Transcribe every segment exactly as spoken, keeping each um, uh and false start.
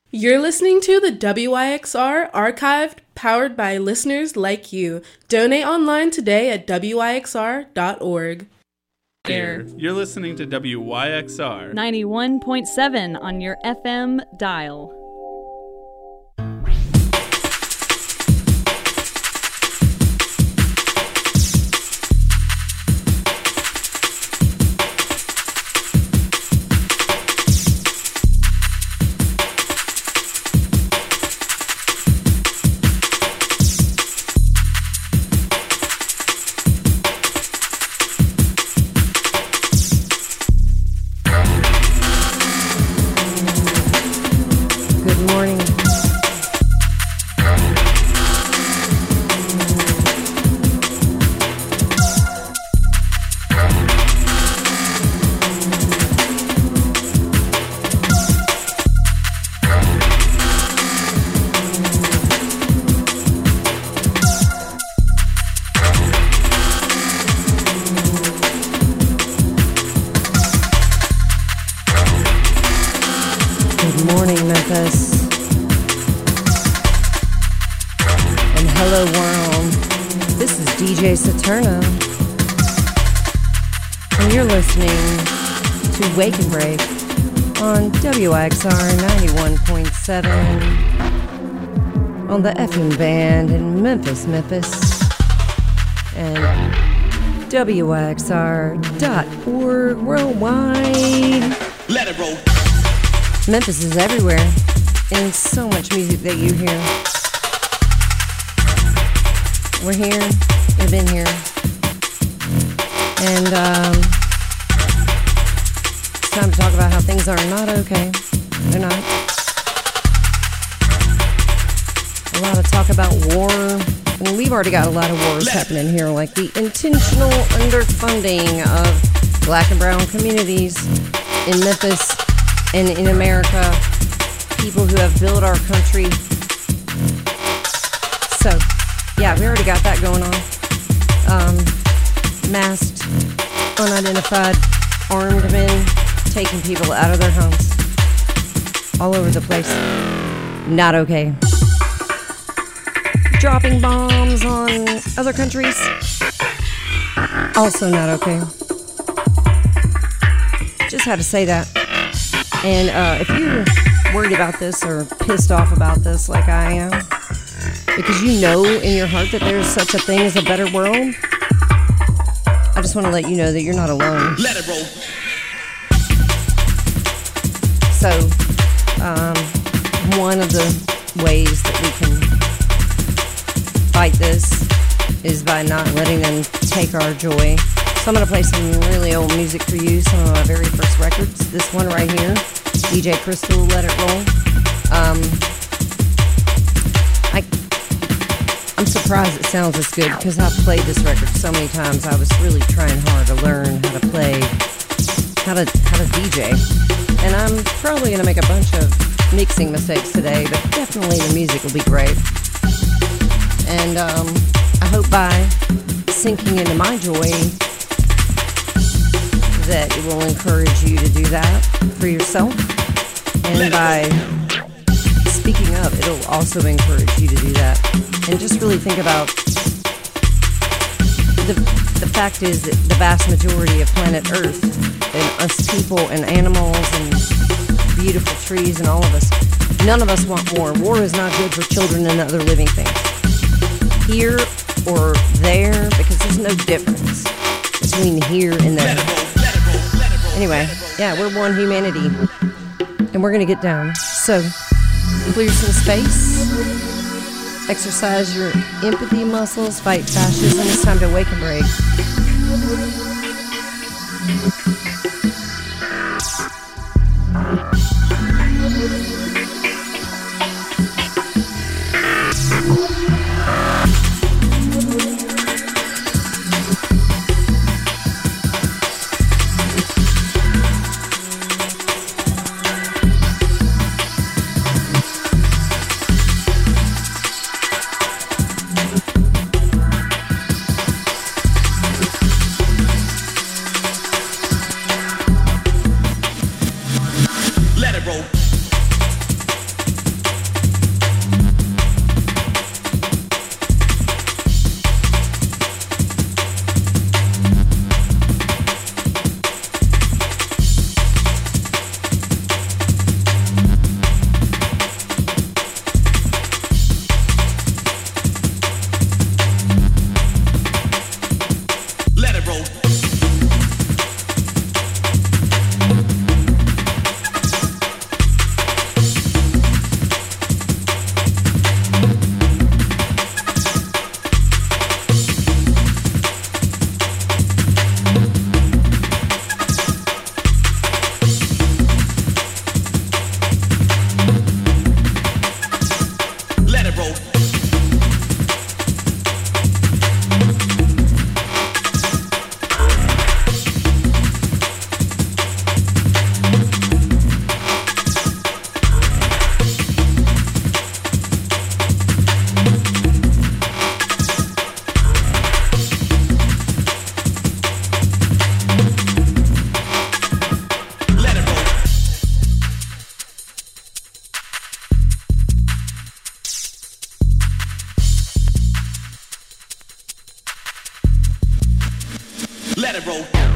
You're listening to the W Y X R Archived, powered by listeners like you. Donate online today at W Y X R dot org. Here, you're listening to W Y X R ninety-one point seven on your F M dial. Saturno, and you're listening to Wake and Break on W Y X R ninety-one point seven on the F M band in Memphis, Memphis, and W Y X R dot org worldwide. Let it roll. Memphis is everywhere, and so much music that you hear. We're here. We've been here, and um, it's time to talk about how things are not okay. They're not. A lot of talk about war, and we've already got a lot of wars happening here, like the intentional underfunding of black and brown communities in Memphis and in America, people who have built our country. So, yeah, we already got that going on. Um, masked, unidentified, armed men taking people out of their homes all over the place. Not okay. Dropping bombs on other countries. Also not okay. Just had to say that. And uh, if you're worried about this or pissed off about this like I am, because you know in your heart that there's such a thing as a better world, I just want to let you know that you're not alone. Let it roll. So, um, one of the ways that we can fight this is by not letting them take our joy. So I'm going to play some really old music for you, some of my very first records. This one right here, D J Crystal, Let It Roll. Um, I... I'm surprised it sounds as good because I've played this record so many times. I was really trying hard to learn how to play, how to how to D J. And I'm probably going to make a bunch of mixing mistakes today, but definitely the music will be great. And um, I hope by sinking into my joy that it will encourage you to do that for yourself. And by speaking up, it'll also encourage you to do that. And just really think about the the fact is that the vast majority of planet Earth and us people and animals and beautiful trees and all of us, none of us want war. War is not good for children and other living things. Here or there, because there's no difference between here and there. Anyway, yeah, we're one humanity. And we're going to get down. So, clear some space. Exercise your empathy muscles, fight fascism. It's time to wake and break. it roll down.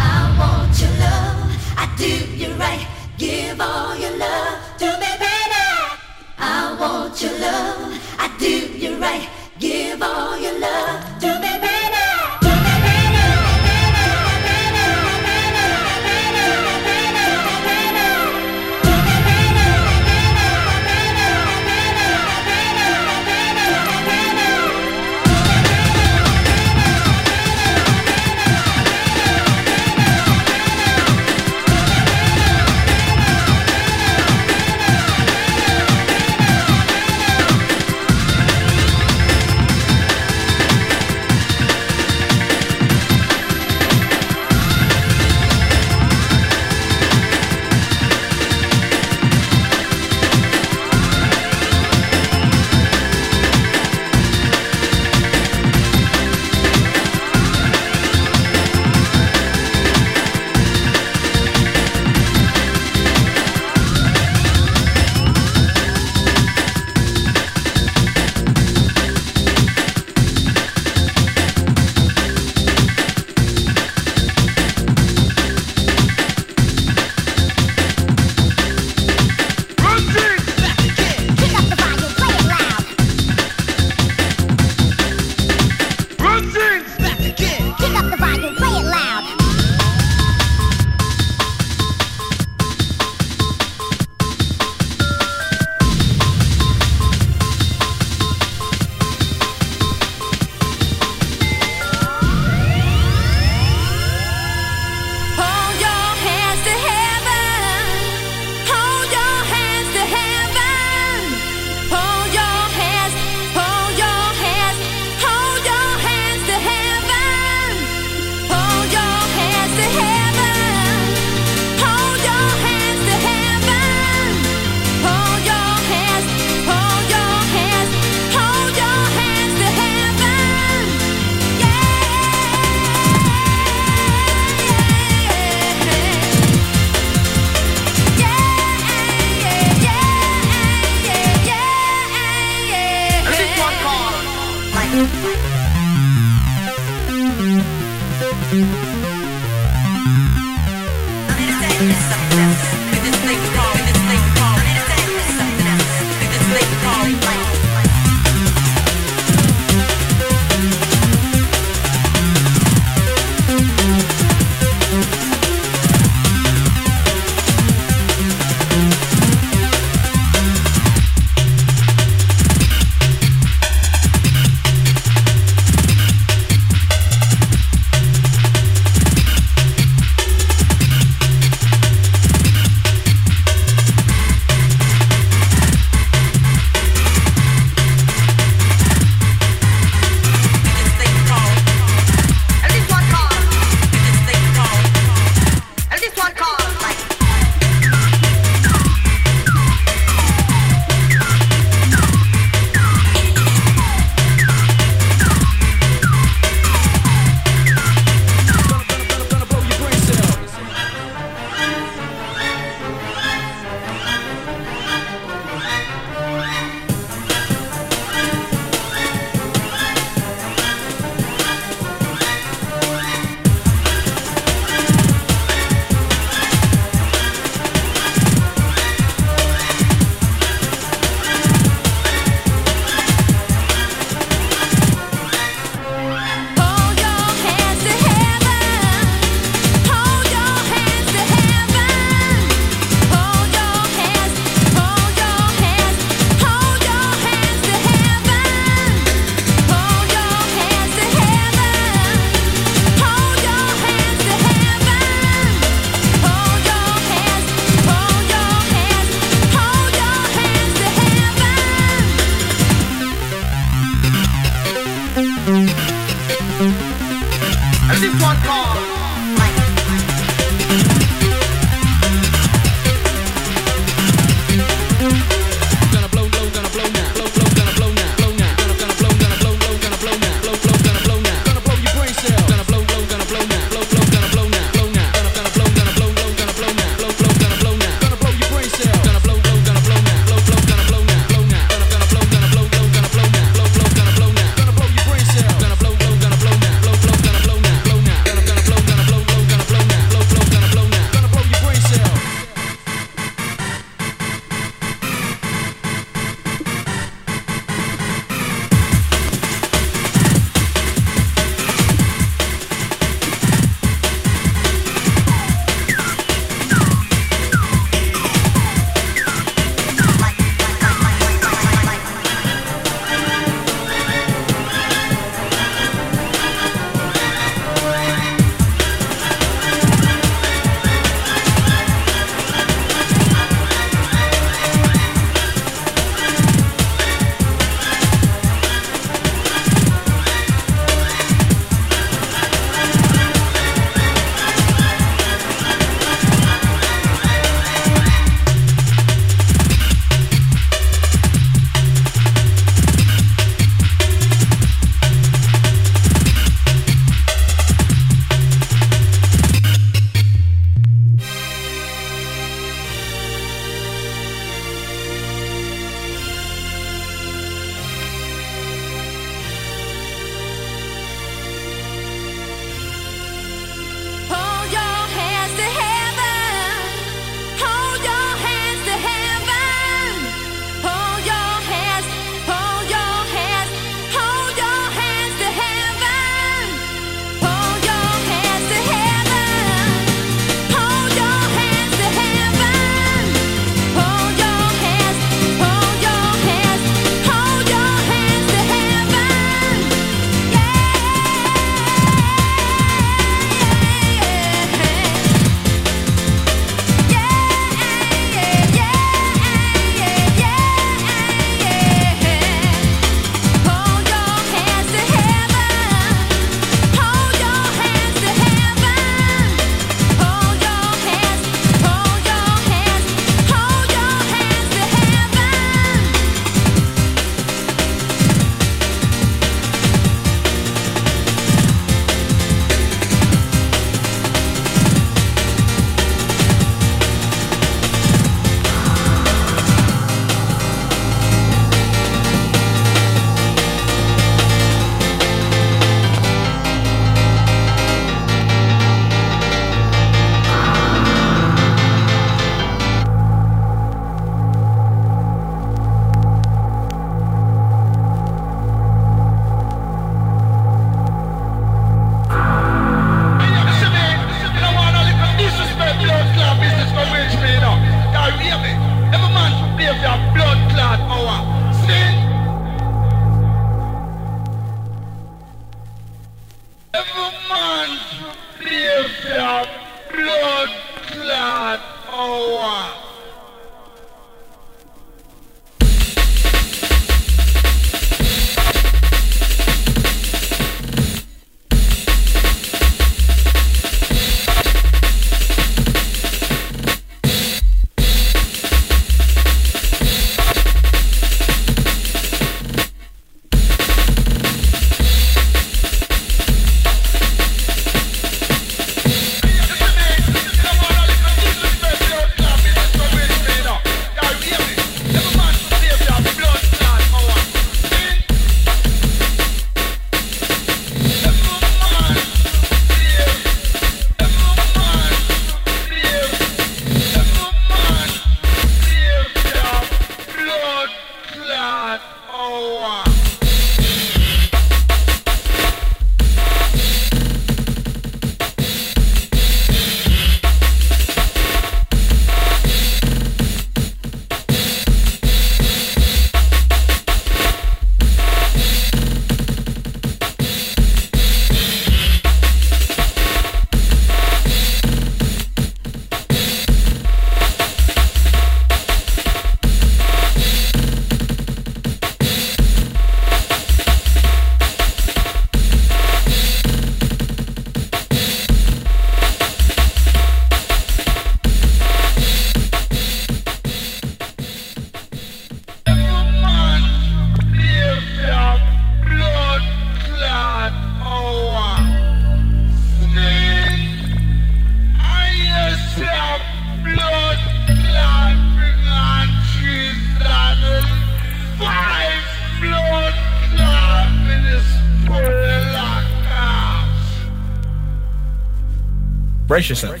Brace yourself.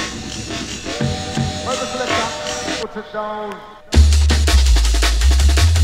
down.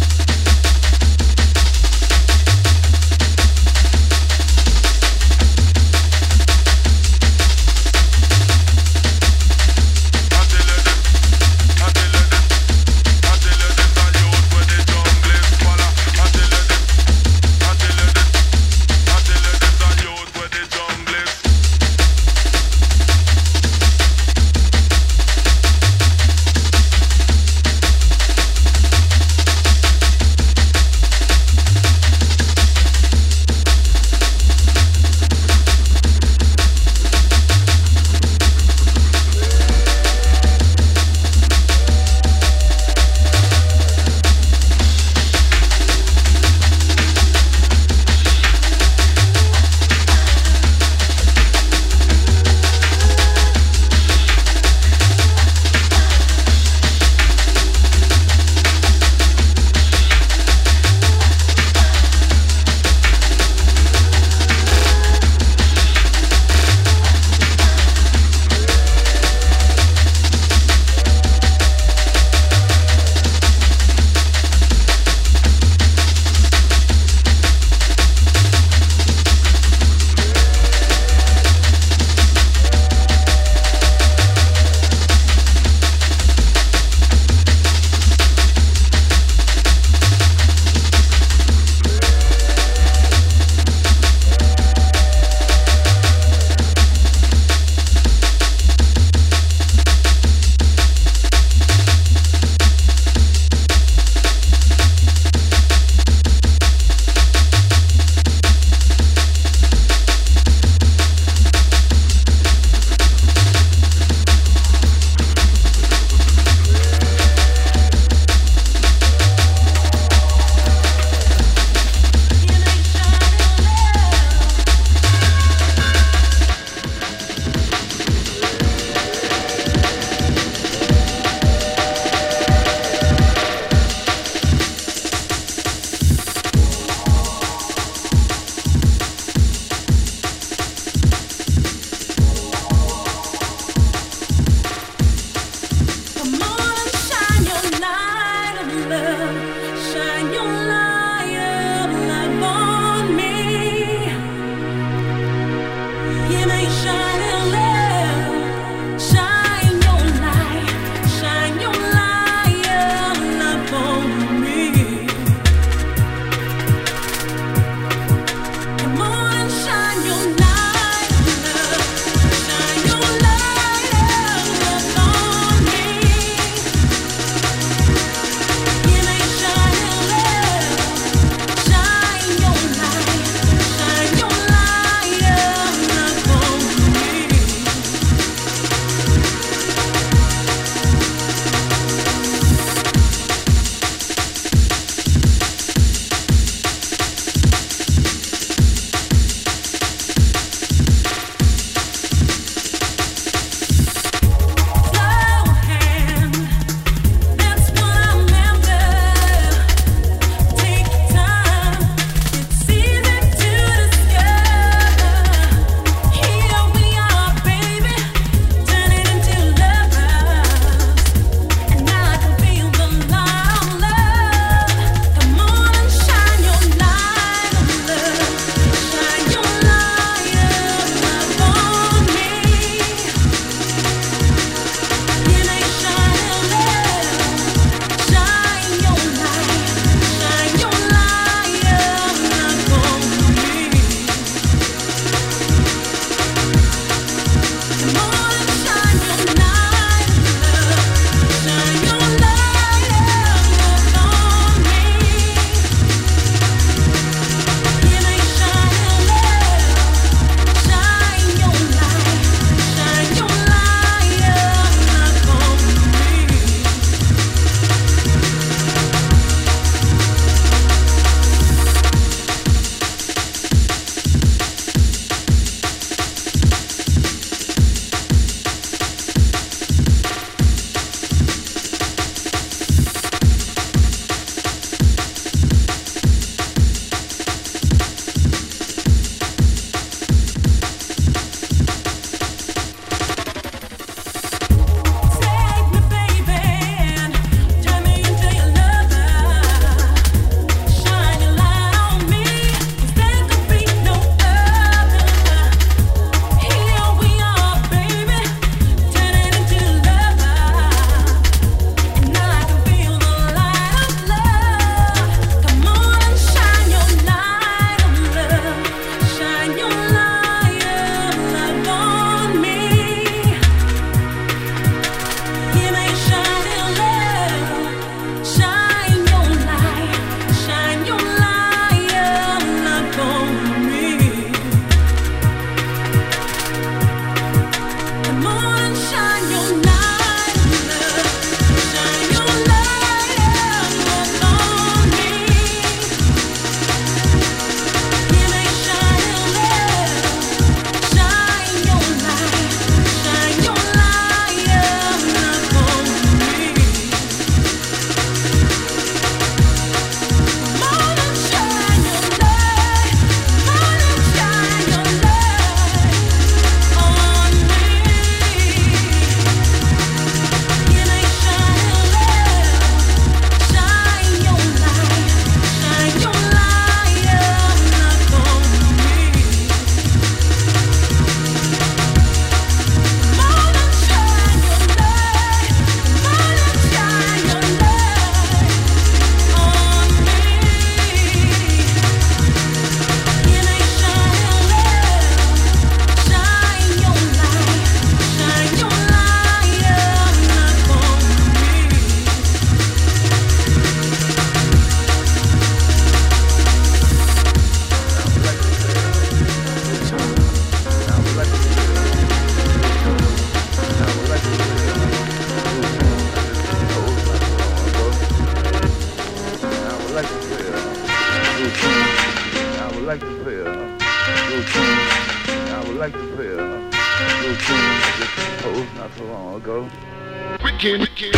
so long ago. Wicked, wicked.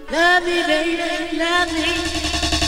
Love me, baby, love me.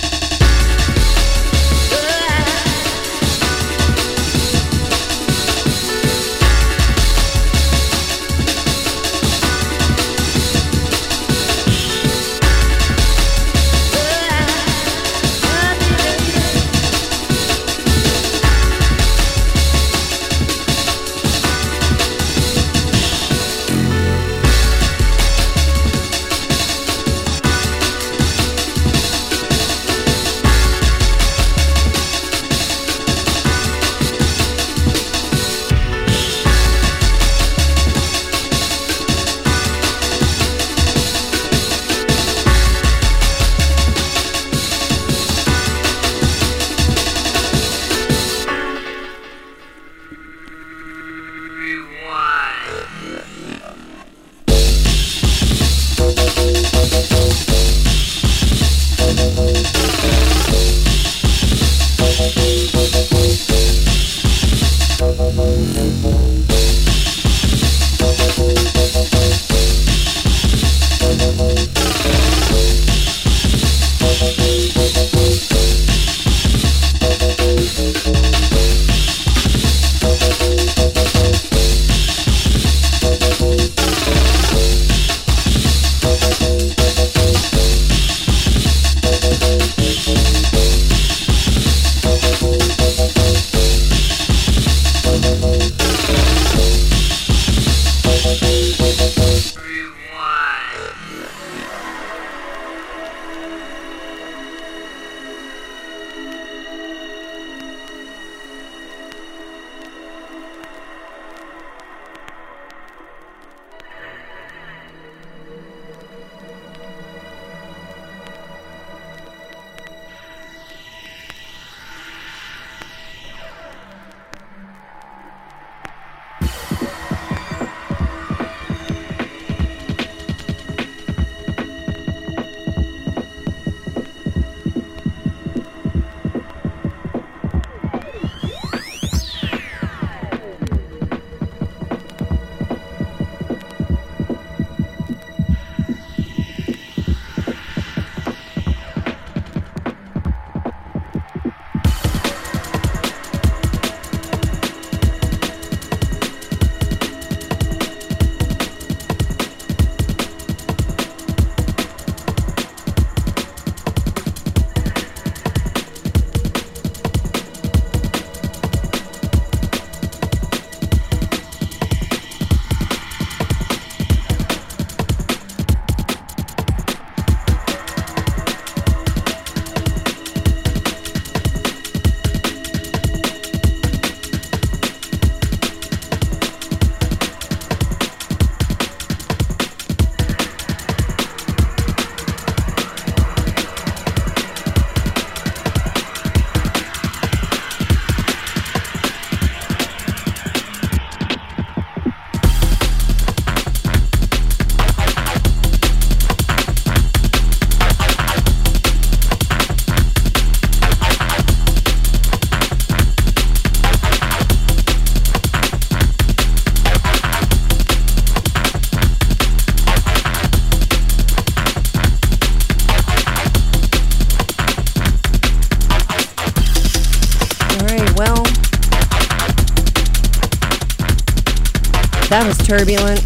That was turbulent.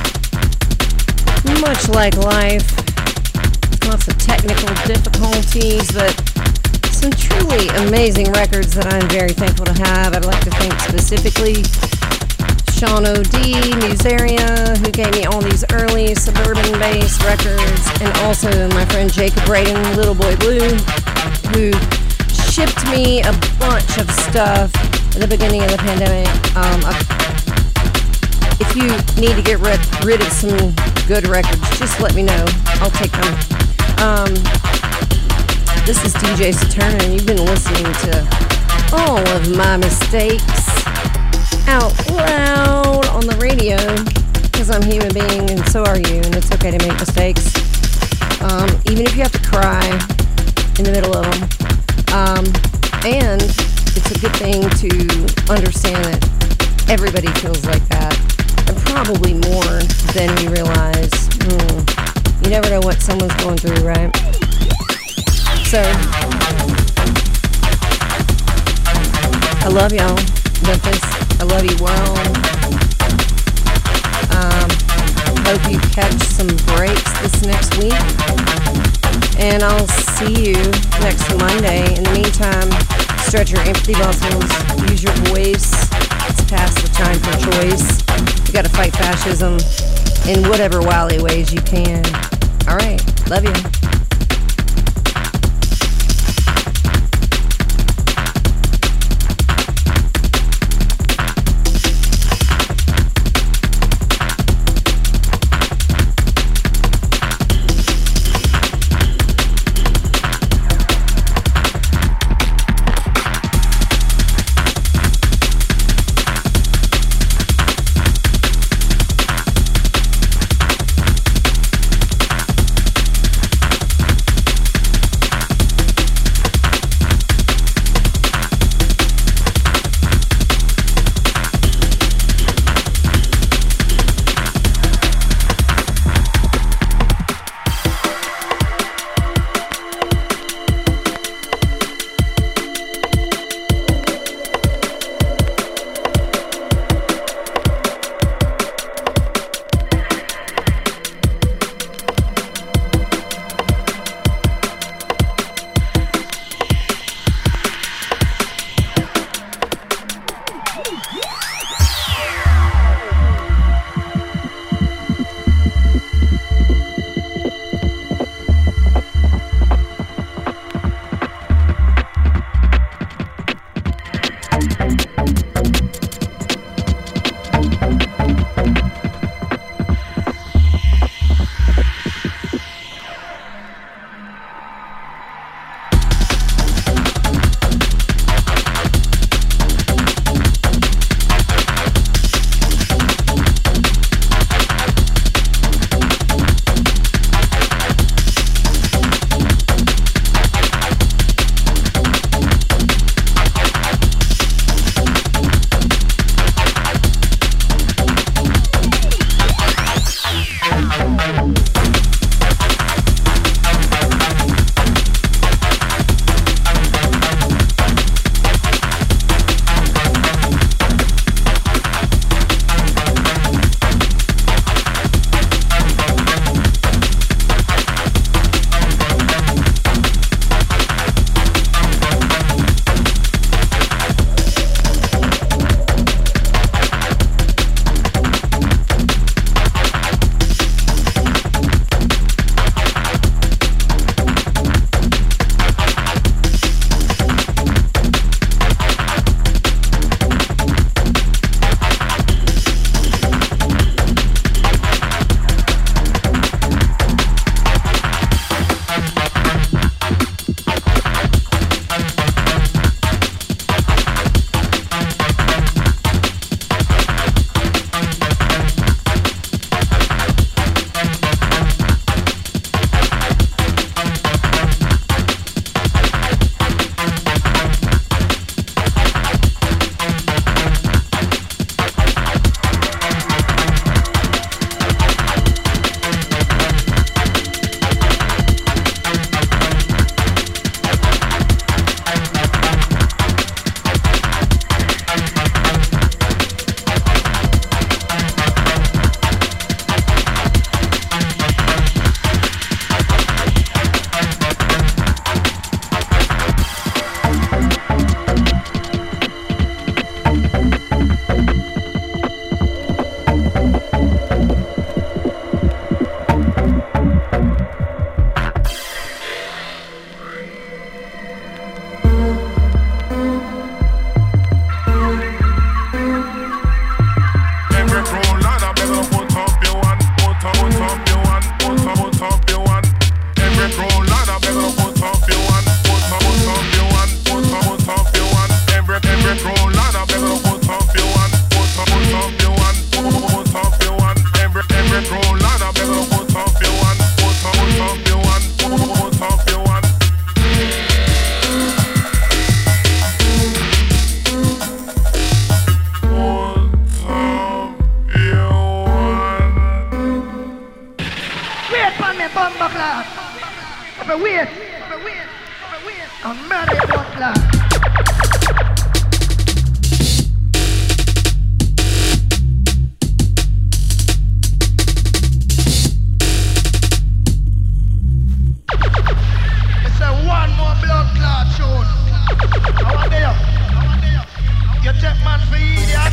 Much like life. Lots of technical difficulties, but some truly amazing records that I'm very thankful to have. I'd like to thank specifically Sean O D, Musaria, who gave me all these early suburban bass records, and also my friend Jacob Braden, Little Boy Blue, who shipped me a bunch of stuff at the beginning of the pandemic. Um, I, if you need to get rid, rid of some good records, just let me know. I'll take them. Um, this is D J Saturn, and you've been listening to all of my mistakes out loud on the radio, because I'm a human being and so are you, and it's okay to make mistakes, um, even if you have to cry in the middle of them. Um, and it's a good thing to understand that everybody feels like that, and probably more than we realize. Hmm. You You never know what someone's going through, right? So, I love y'all, Memphis. I love you well. Um, hope you catch some breaks this next week. And I'll see you next Monday. In the meantime, stretch your empathy muscles. Use your voice. It's past the time for choice. You gotta fight fascism in whatever wily ways you can. All right. Love you. me, me wait. I'm mad at blood clot. One more blood clot shoot. How are they? You take man for idiot.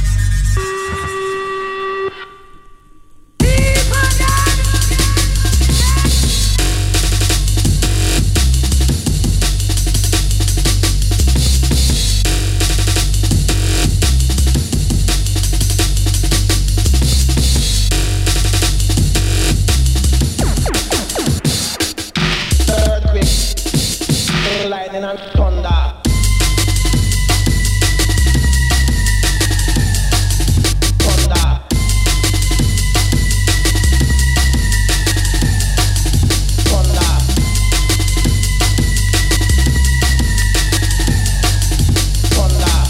Lightning and thunder. Thunder. Thunder. Thunder.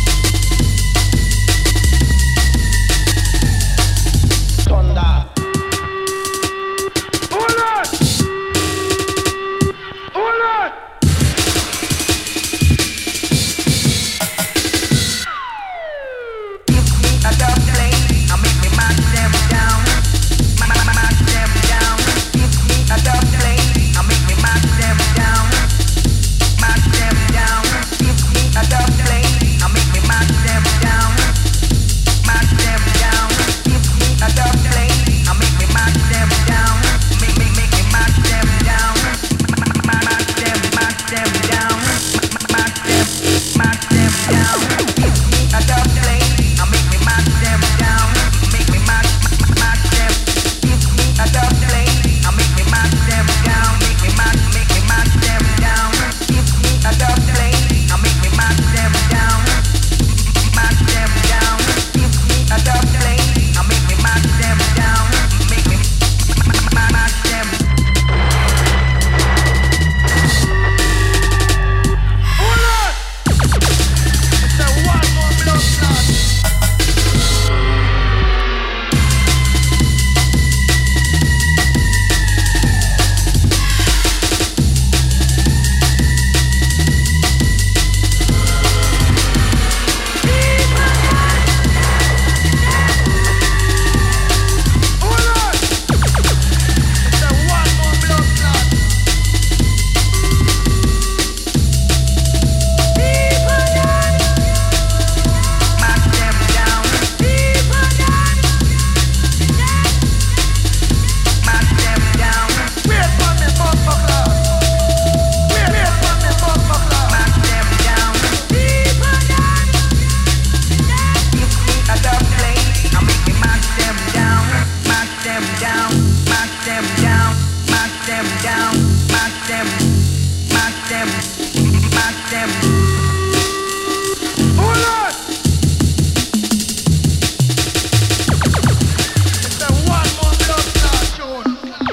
Thunder. Hold on! Hold on!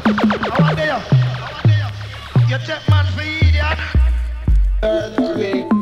You take man for idiot. Earthquake.